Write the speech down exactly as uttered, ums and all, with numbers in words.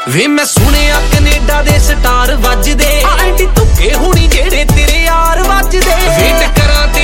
ਵੇ मैं सुनिया कनेडा दे स्टार वजदे एंटी तुके हुणी जेड़े तेरे यार वजदे वेट करा